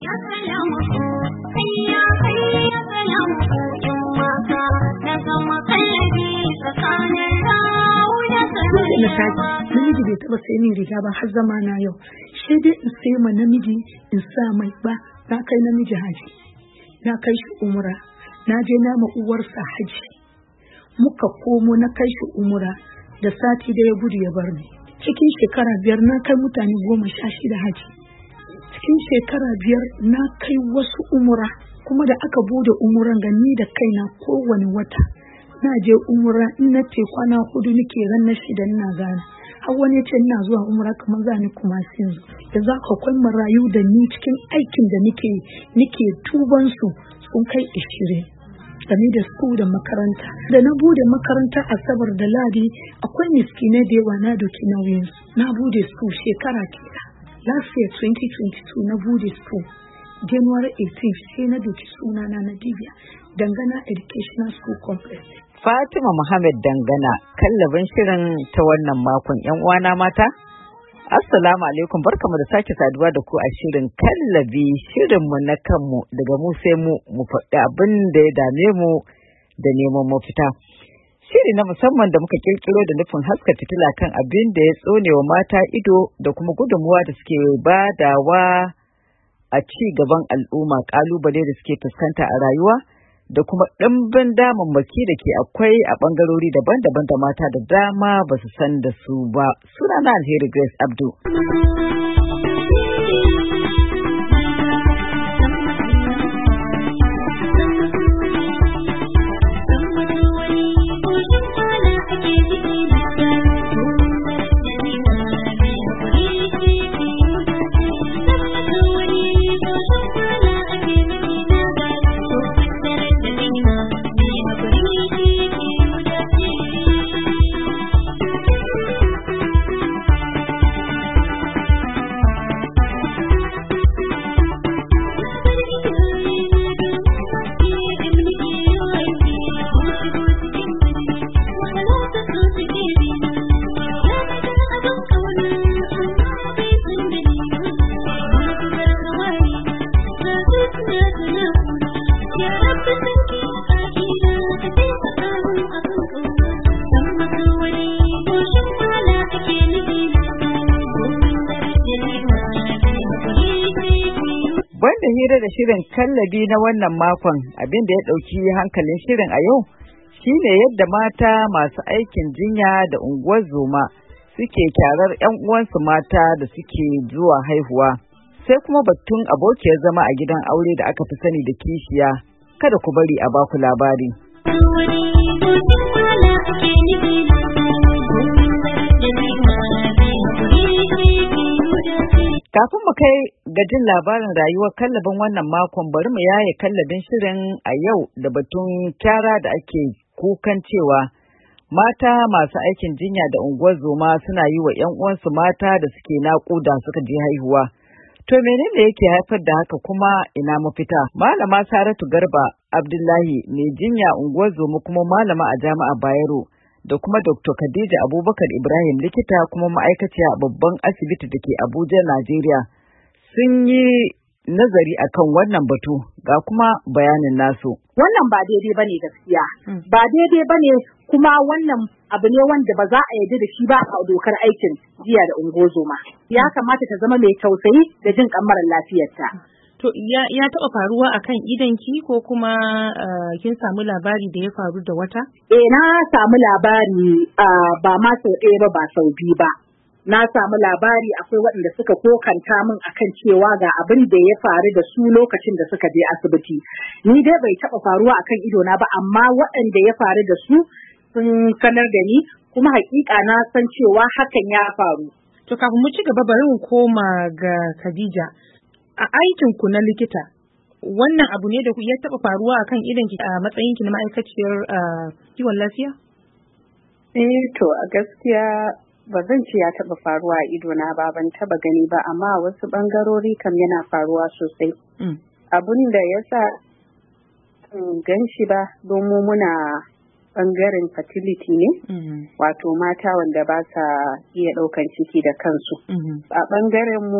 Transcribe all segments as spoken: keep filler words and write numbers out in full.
namiji bai taba sai min riga ba har zama na yau, sai dai in sai ma namiji in sa mai ba. Na kai namiji haji, na kai shi umra, na je na ma uwarsa haji, muka komo na kai shi umra, da sati da ya gudu ya bar ni. Cikin shekara biyar na kai mutane goma sha shida haji, cikin shekara biyar na kai wasu umra, kuma da aka bude umuran gani da kaina kowane wata na je umra. In na ce kwana hudu nake ran na shida ina gane har wani ce ina zuwa umra kamar za ni kuma sin yanzu aka kwai marayu da ni cikin aikin da nake nake tuban su sun kai ishirin game da su da makaranta. Da na bude makaranta asabar da ladi akwai miskinai da yawa na doki nauyin su. Na bude su shekara kira last year twenty twenty-two na bude su January eighteenth sai na doki suna na na Divya Dangana Educational School Complex. Fatima Muhammad Dangana, kallabin shirin ta wannan makon. Yan uwana mata, assalamu alaikum, barkamu da sake saduwa da ku a shirin kallabi, shirinmu na kanmu daga mu sai mu mu faɗi abin da ya dame mu da neman mafita. Shiri na musamman da muka kirkiro da nufin haska fitila kan abin da ya tsone wa mata ido da kuma gudunmuwa da suke badawa a ci gaban al'umma, kalubale da suke fuskanta a rayuwa da kuma ɗimbin damammaki da ke akwai a ɓangarori daban-daban da mata da dama ba su san da su ba. Sunana Alheri Grace Abdu. Banda hira da shirin kallabi na wannan makon, abin da ya ɗauki hankalin shirin a yau shine yadda mata masu aikin jinya da unguwar zoma suke kyarar 'yan uwansu mata da suke zuwa haihuwa. Sai kuma batun abokiyar zama a gidan aure da aka fi sani da kishiya. Kada ku bari a baku labari. Kafin mu kai ga jin labarin rayuwar kallabin wannan makon, bari mu yaye kallabin shirin a yau da batun kyara da ake kukan cewa mata masu aikin jinya da unguwar zoma suna yi wa 'yan uwansu mata da suke naƙuda suka je haihuwa. To menene yake haifar da haka, kuma ina mafita? Malama Saratu Garba Abdullahi mai jinya unguwar zoma kuma malama a Jami'ar Bayero, da kuma Doctor Khadija Abubakar Ibrahim likita kuma ma'aikaciya a babban asibiti da ke Abuja, Najeriya, sun yi nazari akan wannan batu, ga kuma bayanin nasu. Wannan ba daidai bane gaskiya, ba daidai bane kuma wannan abu ne wanda ba za a yarda da shi ba a dokar aikin jiya da ungozoma. Ya kamata ta zama mai tausayi da jin kan mara lafiyarta. To ya, ya taɓa faruwa a kan idanki ko kuma uh, kin samu labari da ya faru da wata? Eh na samu labari uh, ba ma sau ɗaya ba ba sau biyu ba. Na samu labari akwai waɗanda suka kokanta min akan cewa ga abin da ya faru da su lokacin da suka je asibiti. Ni dai bai taɓa faruwa akan idona ba, amma waɗanda ya faru da su sun sanar da ni, kuma haƙiƙa na san cewa hakan ya faru. To kafin mu ci gaba bari mu koma ga Khadija. A aikinku na likita, wannan abu ne da ya taɓa faruwa a kan idanki a matsayinki na ma'aikaciyar kiwon lafiya? Eh to a gaskiya ba zan ce ya taɓa faruwa a idona ba, ban taɓa gani ba, amma wasu ɓangarori kam yana faruwa sosai. Mm. Abun da ya sa gan shi ba domin muna ɓangaren fertility ne, mm-hmm. wato mata wanda ba sa iya ɗaukan ciki da kansu. Mm-hmm. A ɓangaren mu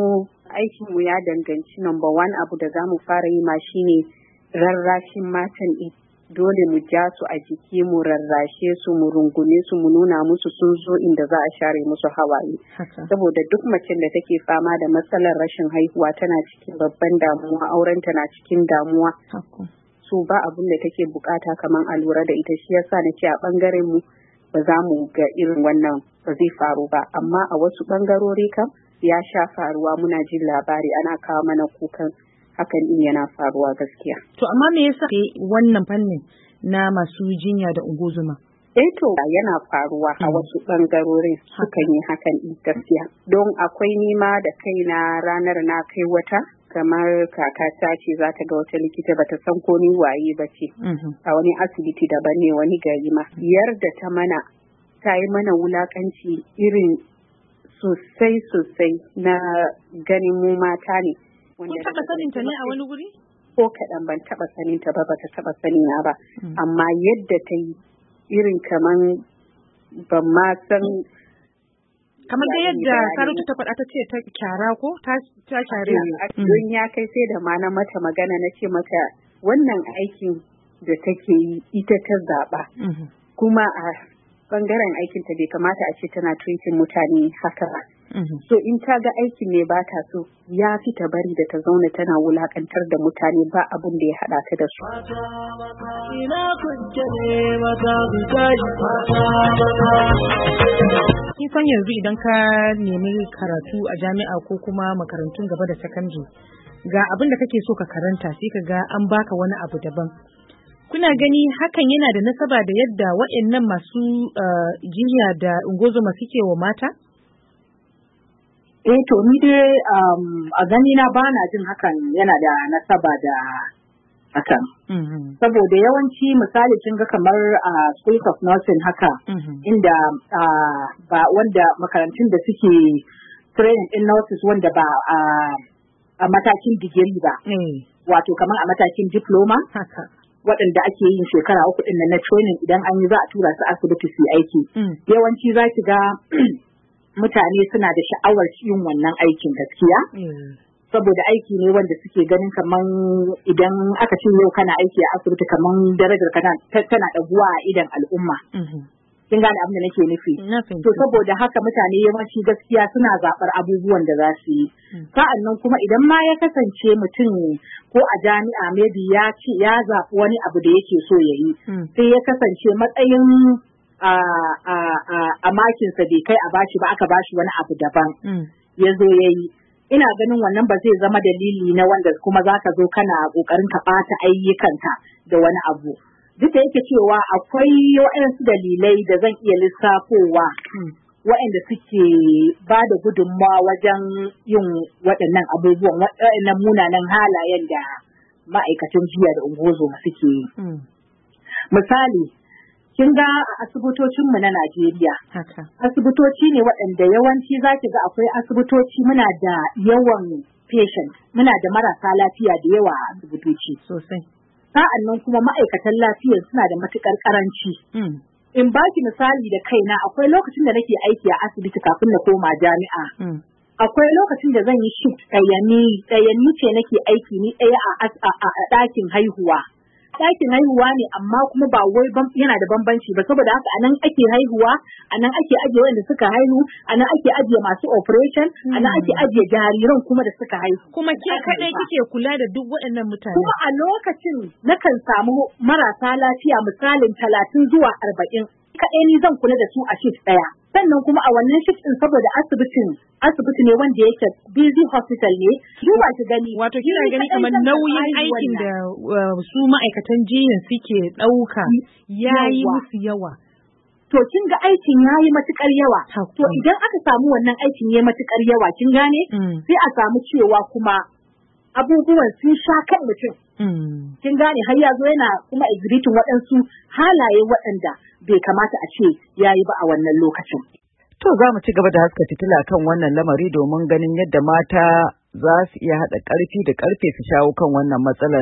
aikinmu ya danganci number one abu da za mu fara yi ma shine rarrashin matan ɗin. Dole mu ja su a jiki mu rarrashe su mu rungume su mu nuna musu sun zo inda za a share musu hawaye. Saboda duk macen da take fama da matsalar rashin haihuwa tana cikin babban damuwa, auren tana cikin damuwa. So ba abin da take bukata kamar a lura da ita, shi yasa na ce a bangaren mu ba za mu ga irin wannan ba zai faru ba, amma a wasu bangarori kam ya sha faruwa, muna jin labari ana kawo mana kukan hakan din yana faruwa gaskiya. To amma me yasa wannan fannin na masu jinya da ungozuma? Eh to yana faruwa a wasu bangarorin sukan yi hakan din gaskiya. Don akwai nima da kaina ranar na kai wata kamar kakata ce za ta ga wata likita bata san ko ni waye ba ce. A wani asibiti daban ne wani gari ma. Yarda ta mana ta yi mana wulakanci irin sosai sosai na ganin mu mata ne. Kun taɓa sanin ta ne a wani guri? Ko kaɗan ban taɓa sanin ta ba, ba ta taɓa sani na ba. Amma yadda ta yi irin kaman ban ma san. Kamar da yadda Saratu ta faɗa ta ce ta kyara ko ta kyare. Don ya kai sai da ma na mata magana na ce mata wannan aikin da take yi ita ta zaɓa. Kuma a bangaren aikinta bai kamata a ce tana treating mutane haka ba. So in ta ga aikin ne ba ta so ya fi ta bari da ta zauna tana wulakantar da mutane ba abin da ya haɗa ta da su. Kin san yanzu idan ka nemi karatu a jami'a ko kuma makarantun gaba da sakandare ga abin da kake so ka karanta sai ka ga an baka wani abu daban. Kuna gani hakan yana da nasaba da yadda waɗannan masu jinya da ungozoma suke wa mata? Eh to ni dai a gani na bana jin hakan yana da nasaba da hakan. Saboda yawanci misali kin ga kamar a School of Nursing haka inda ba wanda makarantun da suke training in nurses wanda ba a matakin digiri ba. Wato kamar a matakin diploma. Waɗanda ake yin shekara uku ɗin na training idan an yi za a tura su asibiti su yi aiki. Yawanci za ki ga mutane suna da sha'awar yin wannan aikin gaskiya. Saboda aiki ne wanda suke ganin kaman idan aka ce yau kana aiki a asibiti kaman darajar kana tana ɗaguwa a idan al'umma. Kin gane abin da nake nufi? To saboda haka mutane yawanci gaskiya suna zaɓar abubuwan da za su yi. Sa'an nan kuma idan ma ya kasance mutum ko a jami'a maybe ya ce ya zaɓi wani abu da yake so ya yi. Sai ya kasance matsayin a makinsa bai kai a bashi ba aka bashi wani abu daban. Ya zo ya yi. Ina ganin wannan ba zai zama dalili na wanda kuma za ka zo kana ƙoƙarin ka ɓata ayyukanka da wani abu. Duk da yake cewa akwai waɗansu dalilai da zan iya lissafowa waɗanda suke ba da gudunmawa wajen yin waɗannan abubuwan waɗannan munanan halayen da ma'aikatan jiya da ungozoma suke yi. Misali, kin ga a asibitocinmu na Najeriya. Asibitoci ne waɗanda yawanci za ki ga akwai asibitoci muna da yawan patient, muna da marasa lafiya da yawa a asibitoci. Sosai. Sa'an nan kuma ma'aikatan lafiyar suna da matuƙar ƙaranci. In baki misali da kaina akwai lokacin da nake aiki a asibiti kafin na koma jami'a. Akwai lokacin da zan yi shift ɗayani, ɗayani ce nake aiki ni ɗaya a ɗakin haihuwa. Ɗakin haihuwa ne amma kuma ba wai yana da bambanci ba saboda haka anan ake haihuwa, anan ake ajiye wanda suka haihu, anan ake ajiye masu operation, anan ake ajiye jariran kuma da suka haihu. Kuma ke kadai kike kula da duk waɗannan mutane. Kuma a lokacin nakan samu marasa lafiya misalin talatin zuwa arba'in. Kaɗai ni zan kula da su a shift ɗaya. Sannan kuma a wannan shift ɗin saboda asibitin asibiti ne wanda yake busy hospital ne duba ki gani. Wato kina gani kamar nauyin aikin da su ma'aikatan jiyan suke ɗauka yayi musu yawa. To kin ga aikin yayi matukar yawa. To idan aka samu wannan aikin yayi matukar yawa kin gane sai a samu cewa kuma abubuwan sun sha kan mutum. Kin gane har ya zo yana kuma exhibiting waɗansu halaye waɗanda bai kamata a ce yayi ba a wannan lokacin. To za mu ci gaba da haska fitila kan wannan lamari domin ganin yadda mata za su iya haɗa ƙarfi da ƙarfe su shawo kan wannan matsalar.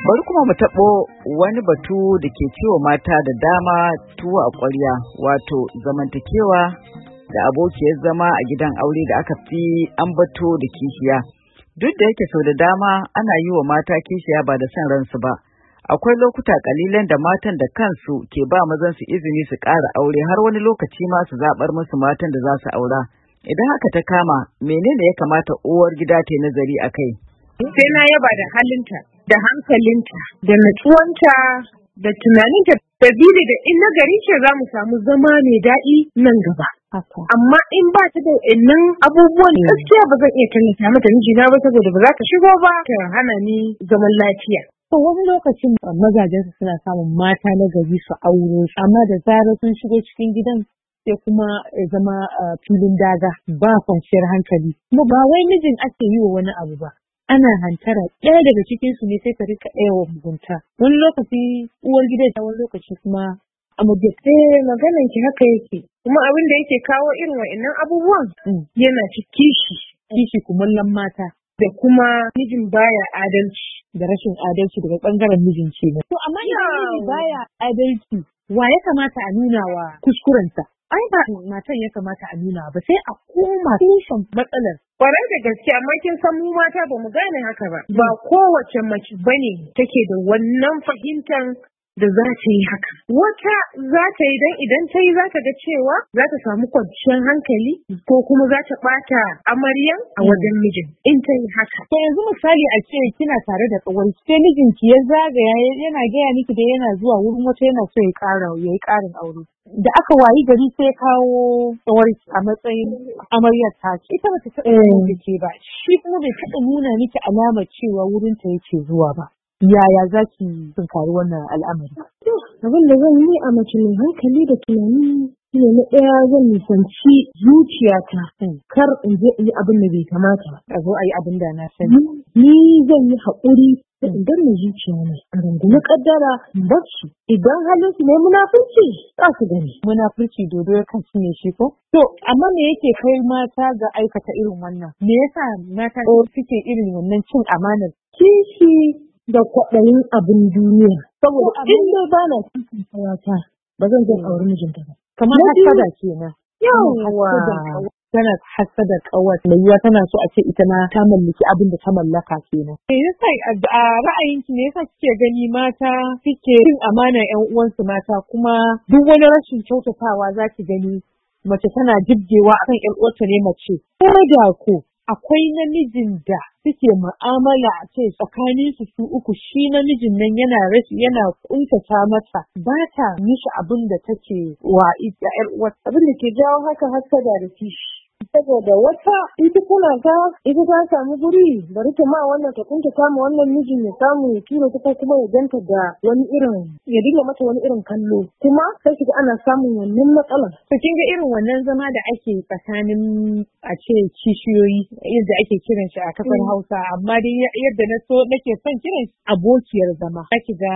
Bari kuma mu taɓo wani batu da ke ciwo mata da dama tuwo a ƙwarya, wato zamantakewa da abokiyar zama a gidan aure da aka fi ambato da kishiya. Duk da yake sau da dama ana yi wa mata kishiya ba da son ransu ba, akwai lokuta kalilan da matan da kansu ke ba mazan su izini su ƙara aure, har wani lokaci ma su zaɓar musu matan da za su aura. Idan haka ta kama, menene ya kamata uwar gida ta yi nazari a kai? Sai na yaba da halinta, da hankalinta, da natsuwanta, da tunaninta, sabili da in na gari ce za mu samu zama mai daɗi nan gaba. Amma in ba ta da innan abubuwan gaskiya ba zan iya tallata mata mijina ba, saboda ba za ta shigo ba ta hana ni zaman lafiya. To wani lokacin mazajen su suna samun mata na gari su aure, amma da zarar sun shigo cikin gidan sai kuma zama filin daga, ba kwanciyar hankali. Kuma ba wai mijin ake yi wa wani abu ba, ana hantara ɗaya daga cikin su ne sai ta rika ɗaya wa mugunta. Wani lokaci uwar gidan ta, wani lokaci kuma amurje. Eh, maganan ki haka yake. Kuma abin da yake kawo irin wa'annan abubuwan yana ci kishi, kishi kumallon mata. Da kuma mijin baya adalci. Da rashin adalci daga bangaren mijin ce. To amma idan miji baya adalci, wa ya kamata a nuna wa kuskurensa? Ai ba matan ya kamata a nuna ba, sai a koma tushen matsalar. Kwarai da gaske, amma kin san mu mata ba mu gane haka ba. Ba kowace mace bane take da wannan fahimtar da za ta yi haka. Wata za ta yi dan idan ta yi za ta ga cewa za ta samu kwanciyar hankali, ko kuma za ta ɓata amaryan a wajen mijin in ta yi haka. To yanzu misali a ce kina tare da tsawon sai mijinki ya zagaya yana gaya miki da yana zuwa wurin wata yana so ya ƙara ya yi ƙarin aure. Da aka wayi gari sai kawo tsawar a matsayin amaryar ta ce. Ita ba ta taɓa da ke ba, shi kuma bai taɓa nuna miki alamar cewa wurin ta yake zuwa ba. Yaya za ki tunkari wannan al'amari? Abin da zan yi a mace mai hankali da tunani shi ne, na ɗaya zan nisanci zuciyata, kar in je in yi abin da bai kamata ba. A zo a yi abin da na sani. Ni zan yi haƙuri da idan na zuciya ne a rungumi kaddara bar su. Idan halin su ne munafurci za su gani. Munafurci dodo ya kan ne shi ko? To amma me yake kai mata ga aikata irin wannan? Me yasa mata suke irin wannan cin amanar? Kishi da kwaɗayin abin duniya. Saboda in dai ba na cikin kawata ba zan zan auri mijinta ba. Kamar hasada kenan. Yawwa. Tana hasada kawar mai yiwa tana so a ce ita ma ta mallaki abin da ta mallaka kenan. Me yasa a ra'ayinki me yasa kike gani mata suke yin amana ƴan uwansu mata, kuma duk wani rashin kyautatawa za ki gani mace tana jibgewa akan ƴan uwarta ne mace? Ko da ko akwai namijin da suke mu'amala a ce tsakanin su su uku, shi namijin nan yana rashi yana kuntata mata, ba ta mishi abin da take wa ita ƴar uwar. Abin da ke jawo haka hasada da kishi. Saboda wata ita tana ta ita ta samu guri, bari ta ma wannan ta kunta samu wannan mijin ya samu ya tura ta, kuma ya ganta da wani irin ya dinga mata wani irin kallo, kuma sai kiga ana samun wannan matsalar. To kin ga irin wannan zama da ake tsakanin a ce kishiyoyi, yadda ake kiran shi a kasar Hausa, amma dai yadda na so nake son kiran shi abokiyar zama. Zaki ga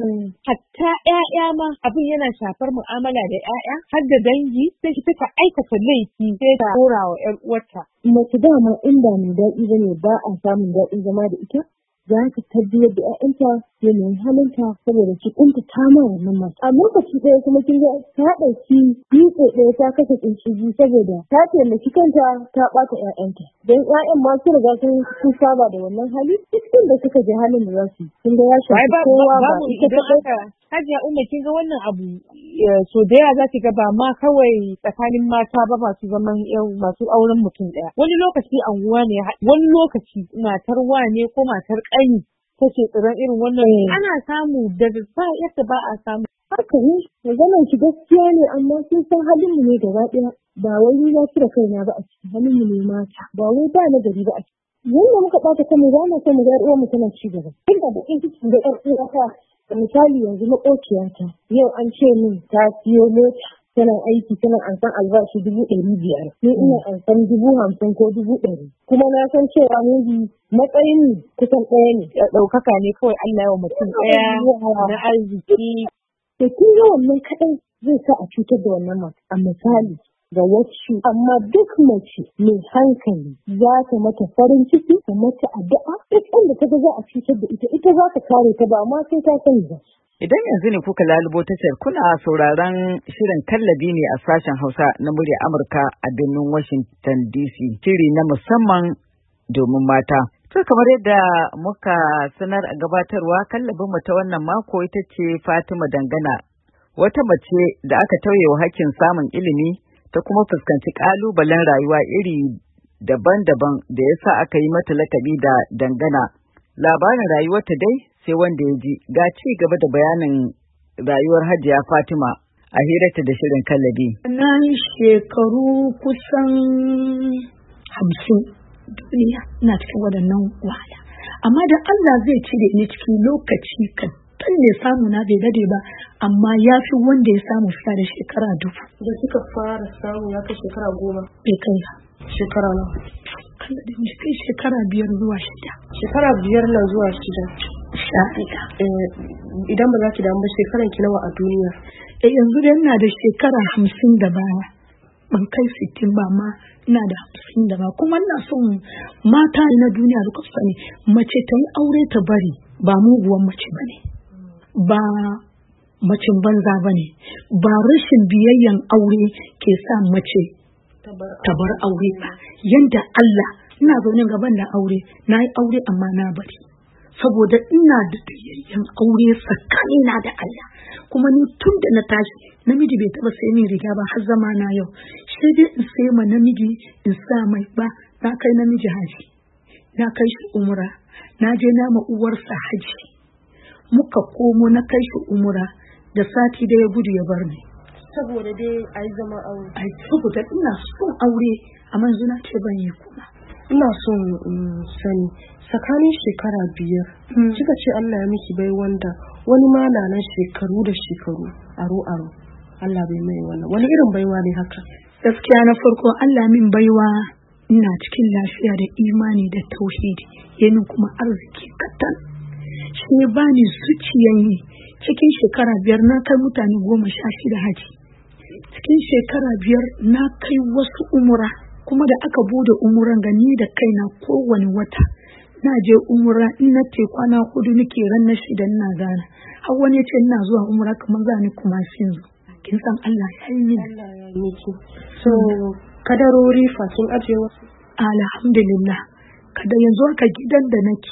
hatta ƴaƴa ma abin yana shafar mu'amala da ƴaƴa, har da dangi, sai ki ta aikata laifi sai ta wa ƴar uwarta. Mace dama in ba mai daɗi bane ba a samun daɗin zama da ita, za ta tabbiyar da ƴaƴanta yanayin halinta saboda ki kunta ta ma wannan mata. A lokaci ɗaya kuma kin ga ta ɗauki dutse ɗaya ta kashe tsinci saboda ta taimaki kanta ta ɓata ƴaƴanta. Don ƴaƴan ma su riga sun saba da wannan hali, duk da suka je halin da za su kin ga ya shafi kowa ba ita ta. Hajiya Umma, kin ga wannan abu so da yawa za ki ga ba ma kawai tsakanin mata ba masu zaman masu auren mutum ɗaya. Wani lokaci anguwa ne, wani lokaci matar wane ko matar ƙani take tsiran irin wannan. Ana samu da ba yadda ba a samu. Haka ne, maganar ki gaskiya ne, amma sun san halin mu ne gaba ɗaya. Ba wai ni na cire kaina ba a cikin halin mu ne mata. Ba wai ba na gari ba a ciki. Yanda muka ɓata kanmu ba na son mu ga uwar mu tana ci gaba. Inda da in cikin da ƴar uwata. Misali yanzu maƙociyata yau an ce min ta siyo mota, tana aiki, tana ansan albashi dubu ɗari biyar, ni ina ansan dubu hamsin ko dubu ɗari, kuma na san cewa miji matsayin kusan ɗaya ne. Ɗaukaka ne kawai Allah wa mutum ɗaya na arziki. Da kin ga wannan kaɗai zai sa a cutar da wannan mata. A misali ga wasu, amma duk mace mai hankali za ta mata farin ciki, ta mata addu'a, duk inda ta ga za a cutar da ita, ita za ta kare ta ba ma sai ta sani ba. Idan yanzu ne kuka lalubo tashar, kuna sauraron shirin kallabi ne a sashen Hausa na murya Amurka a birnin Washington D C, shiri na musamman domin mata. To kamar yadda muka sanar a gabatarwa, kallabin mu ta wannan mako ita ce Fatima Dangana, wata mace da aka tauye wa hakkin samun ilimi ta kuma fuskanci kalubalen rayuwa iri daban-daban da yasa aka yi mata lakabi da Dangana. Labarin rayuwarta dai sai wanda ya ji. Ga ci gaba da bayanin rayuwar Hajiya Fatima a hirarta da shirin kallabi. Na yi shekaru kusan hamsin duniya ina cikin waɗannan wahala, amma da Allah zai cire ni cikin lokaci kan tun ne samu na bai dade ba, amma ya fi wanda ya samu fiye da shekara dubu. Da kika fara samu ya kai shekara goma? Bai kai ba. Shekara nawa? Allah da ni kai shekara biyar zuwa shida. Shekara biyar na zuwa shida. Sha ɗaya. Idan ba za ki damu ba, shekaran ki nawa a duniya? Eh yanzu da ina da shekara hamsin da baya. Ban kai sittin ba, ma ina da hamsin da ba. Kuma ina son mata na duniya duka su sani, mace ta yi aure ta bari ba muguwan mace ba ne, ba macin banza ba ne, ba rashin biyayyan aure ke sa mace ta bar aure ba. Yanda Allah, ina zaune gaban da aure, na yi aure amma na bari saboda ina da biyayyan aure tsakanina da Allah. Kuma ni tun da na tashi, namiji bai taba sai min riga ba har zama na yau, sai dai in sai ma namiji in sa mai ba. Na kai namiji haji, na kai shi umra, na je na ma uwarsa haji, muka komo na kai shi umra, da sati da ya gudu ya bar ni saboda dai ai zama aure. Ai saboda ina son aure, amma yanzu na ce ban yi kuma. Ina son sani tsakanin shekara biyar kika ce Allah ya miki bai wanda wani ma na nan shekaru da shekaru aro aro Allah bai mai wannan. Wani irin baiwa ne haka? Gaskiya na farko Allah min baiwa, ina cikin lafiya da imani da tauhidi, yana kuma arziki katan. Shi ba ni zuciyan yi. Cikin shekara biyar na kai mutane goma sha shida haji. Cikin shekara biyar na kai wasu umura, kuma da aka bude umuran gani da kaina kowane wata na je umura, in na ce kwana hudu nake ran na shida ina gana. Har wani ya ce ina zuwa umura kamar za ni kuma sin zo. Kin san Allah ya yi mini. Allah ya yi miki. So kadarori fa kin ajiye wasu? Alhamdulillah. Kada yanzu aka gidan da nake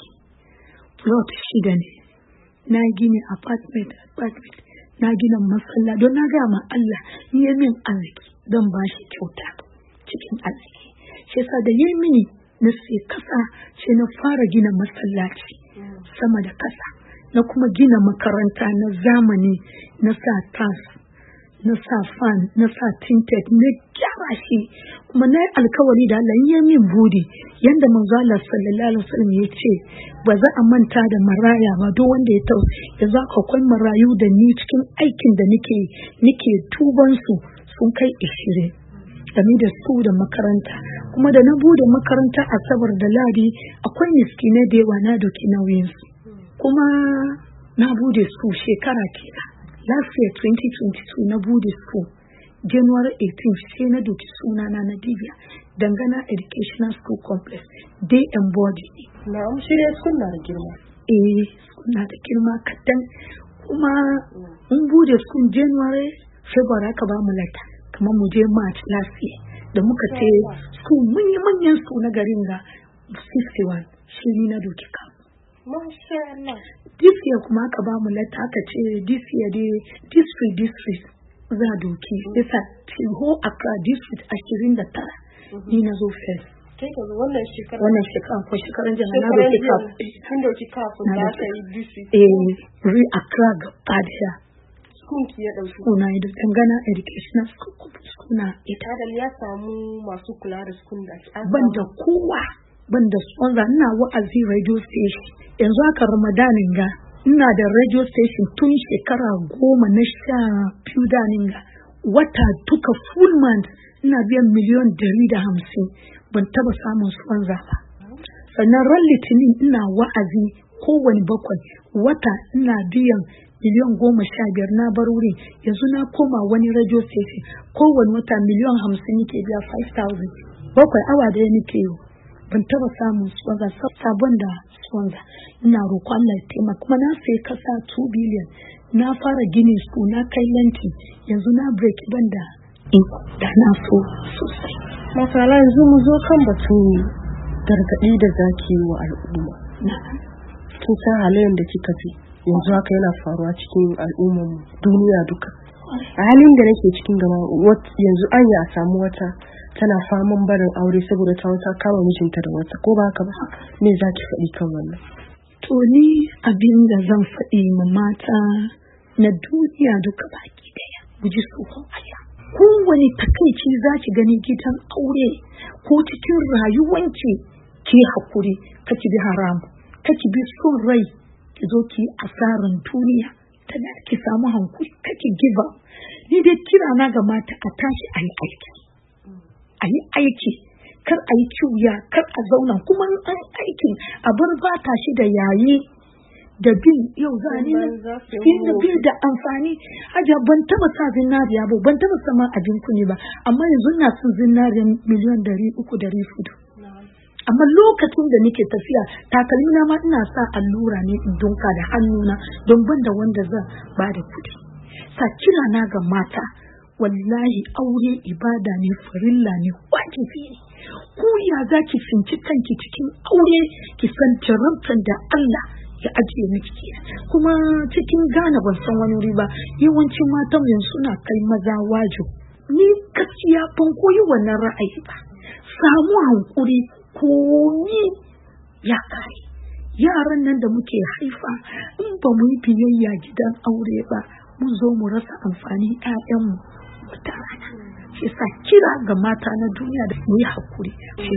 plot shida ne. Na gina apartment apartment na gina masalla, don na gaya ma Allah ni ya min arziki don ba shi kyauta cikin arziki. Shi yasa da yi mini na sai kasa, sai na fara gina masallaci sama da kasa, na kuma gina makaranta na zamani, na sa tas, na sa fan, na sa tinted, na gyara shi. Kuma na yi alkawari da Allah ya min budi, yanda manzo Allah sallallahu alaihi wasallam ya ce ba za a manta da maraya ba, duk wanda ya tau ya za ka kwai marayu da ni cikin aikin da nake nake tuban su sun kai ishirin game da su da makaranta. Kuma da na bude makaranta Asabar da Ladi, akwai miskinai da yawa na doki nauyin su, kuma na bude su shekara kenan. Last year twenty twenty-two na bude su, January eighteenth sai na doki suna na na Divya Dangana Educational School Complex, day and body. Na'am, shi ne school na da girma. Eh, school na da girma kadan. Kuma mun bude school January, February aka ba mu lata, kamar mu je March last year da muka ce school manyan manyan school na garin ga fifty-one, shi ni na doki ka. Masha Allah. This year kuma aka ba mu lata, aka ce this year dai district district za doki. Yasa ho Accra district ashirin da tara ni na zo first. Kai ka zo wannan shekara? Wannan shekara ko shekaran jana na doki ka. Kin doki ka ko da aka yi district? Eh, Re Accra ga Padya. School ki ya dauki? School na da Dangana Educational School Complex. School na ita da ya samu masu kula da school da ban da kowa, ban da sponsor. Ina wa'azi radio station yanzu aka Ramadanin ga, ina da radio station tun shekara goma na sha biyu danin ga, wata duka full month ina biyan miliyon dari da hamsin, ban taba samun sponsor ba. Sannan ran litinin ina wa'azi kowane bakwai wata ina biyan miliyan goma sha biyar na bar wurin yanzu na koma wani radio station kowane wata miliyan hamsin nake biya five thousand bakwai awa daya nake yi ban taba samun swanza sabon da swanza ina roƙon Allah ya taimaka kuma na sai kasa two billion na fara gini school na kai lanti yanzu na break banda iko da na so sosai. Masala yanzu mu zo kan batun gargaɗi da zaki wa al'umma. Kin san halayen da kika fi yanzu haka yana faruwa cikin al'ummar duniya duka. A halin da nake cikin gama yanzu an yi a samu wata tana faman barin aure saboda ta wata kama mijinta da wata ko ba haka ba me zaki faɗi kan wannan? To ni abin da zan faɗi ma mata na duniya duka baki daya guji tsohon Allah. Kowane takaici za ki gani gidan aure ko cikin rayuwanki ki hakuri kaki bi haramu kaki bi son rai ki zo ki asaran duniya tana ki samu hankuri kaki give up. Ni dai kira na ga mata a tashi a yi aiki a yi aiki kar a yi kiwuya kar a zauna kuma an aikin a bar bata shi da yayi da bin yau zani na inda bai da amfani haja ban taba sa zinariya ba ban taba sama abin kuni ba amma yanzu ina son zinariya miliyan dari uku dari fudu amma lokacin da nake tafiya takalmina ma ina sa allura ne in dunka da hannuna don banda wanda zan ba da kudi sa kira na ga mata wallahi aure ibada ne farilla ne wajibi ne ku ya zaki finci kanki cikin aure ki san jarabtan da Allah ya ajiye miki kuma cikin Ghana ban san wani wuri ba yawancin matan yanzu suna kai maza wajo ni gaskiya ban koyi wannan ra'ayi ba samu hankuri ko ni ya kai yaran nan da muke haifa in ba mu yi biyayya gidan aure ba mun zo mu rasa amfani ƴaƴanmu wata rana shi sa kira ga mata na duniya da mu yi hakuri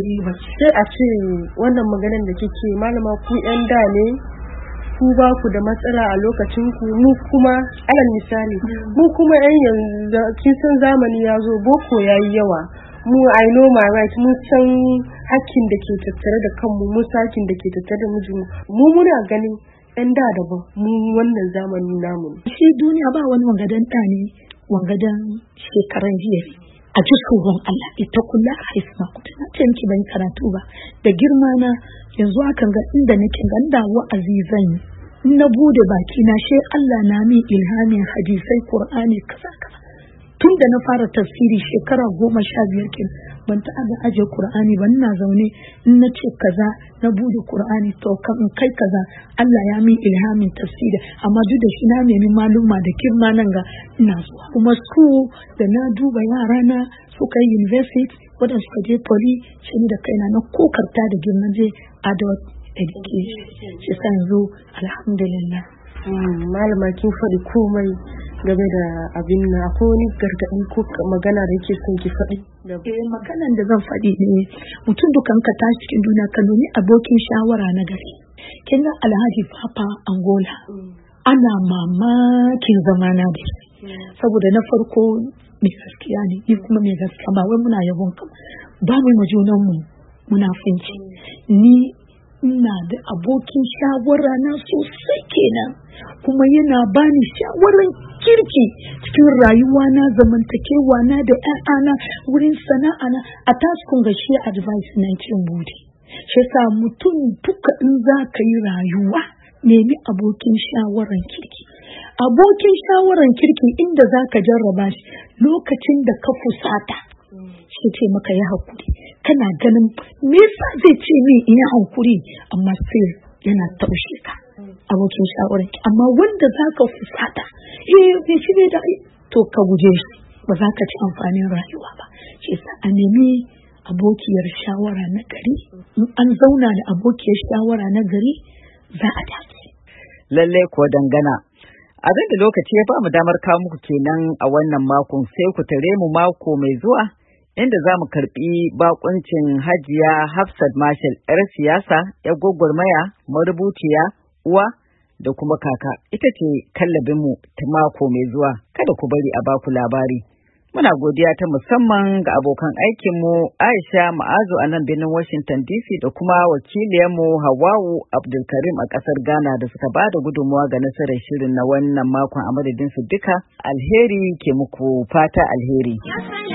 sai a ce wannan maganar da kike malama ku ƴan da ne ku ba ku da matsala a lokacin ku mu kuma alal misali mu kuma yan yanzu kin san zamani ya zo boko yayi yawa mu I know my right mu san hakkin da ke tattare da kanmu mu sakin da ke tattare da mijinmu mu muna ganin yan da daban mu wannan zamani namu shi duniya ba wani wangadan da ne wangadan shekaran jiya a ji tsoron Allah ita kula a haifma ku tana ce miki ban karatu ba da girma na yanzu akan ga inda nake ganda wa'azi zan yi in na bude baki na she Allah na min ilhamin hadisai Qur'ani kaza kaza tun da na fara tafsiri shekara goma sha biyar kin ban ta da aje Qur'ani ba ina zaune in na ce kaza na bude Qur'ani to kan in kai kaza Allah ya min ilhamin tafsiri amma duk da shi na nemi maluma da kirma nan ga ina zuwa kuma su da na duba yara na suka yi university wadanda suka je poly shi da kaina na kokarta da girman je adult education shi sa yanzu alhamdulillah. Malama kin faɗi komai game da abin na akwai wani gargaɗi ko magana da yake son ki faɗi? Eh maganan da zan faɗi ne mutum dukan ka tashi cikin duniya ka nemi abokin shawara na gari. Kin ga Alhaji Papa Angola ana mamakin zamana da shi saboda na farko mai gaskiya ne ni kuma mai gaskiya ba wai muna yabon ka ba mu majunan mu munafinci ni ina da abokin shawara na sosai kenan kuma yana bani shawaran kirki cikin rayuwa na zamantakewa na da ƴaƴana wurin sana'a na a taskun gashi advice na cin bude shi yasa mutum duka in za ka yi rayuwa nemi abokin shawaran kirki abokin shawaran kirki inda za ka jarraba shi lokacin da ka fusata shi ce maka ya hakuri kana ganin me yasa zai ce min in yi hankuri amma sai yana taushe ka abokin shawarar amma wanda za ka fusata eh bai shi da to ka guje shi ba za ka ci amfanin rayuwa ba shi yasa a nemi abokiyar shawara na gari in an zauna da abokiyar shawara na gari za a dace lalle ko dangana abin da lokaci ya ba mu damar kawo muku kenan a wannan makon sai ku tare mu mako mai zuwa inda za mu karɓi bakuncin Hajiya Hafsat Marshal, 'yar siyasa, 'yar gwagwarmaya, marubuciya, uwa da kuma kaka. Ita ce kallabinmu ta mako mai zuwa. Kada ku bari a baku labari. Muna godiya ta musamman ga abokan aikinmu Aisha Ma'azu a nan birnin Washington D C da kuma wakiliyarmu Hawwa'u Abdulkarim a ƙasar Ghana da suka ba da gudunmawa ga nasarar shirin na wannan makon a madadin su duka. Alheri ke muku fata alheri.